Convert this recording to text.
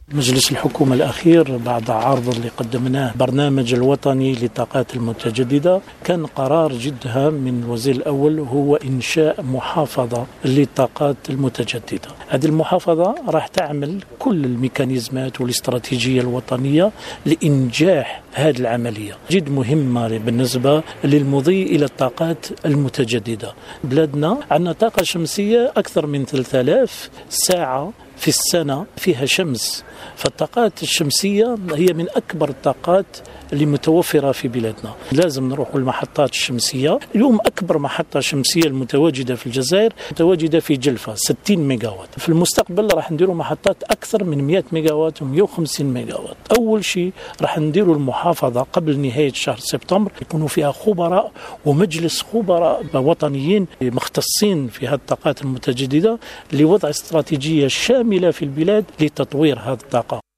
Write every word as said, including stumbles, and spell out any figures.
مجلس الحكومة الأخير بعد عرض اللي قدمناه برنامج الوطني للطاقات المتجددة، كان قرار جد هام من الوزير الأول هو إنشاء محافظة للطاقات المتجددة. هذه المحافظة راح تعمل كل الميكانيزمات والاستراتيجية الوطنية لإنجاح هذه العملية جد مهمة بالنسبة للمضي إلى الطاقات المتجددة. بلادنا عندنا طاقة شمسية أكثر من ثلاثة آلاف ساعة في السنة فيها شمس، فالطاقات الشمسية هي من أكبر الطاقات اللي متوفرة في بلادنا. لازم نروح المحطات الشمسية. اليوم أكبر محطة شمسية المتواجدة في الجزائر متواجدة في جلفة ستين ميجاوات. في المستقبل راح نديروا محطات أكثر من مئة ميجاوات ومئة وخمسين ميجاوات. أول شيء راح نديروا المحافظة قبل نهاية شهر سبتمبر يكونوا فيها خبراء ومجلس خبراء وطنيين مختصين في هذه الطاقات المتجددة لوضع استراتيجية شاملة في البلاد لتطوير هذه الطاقة.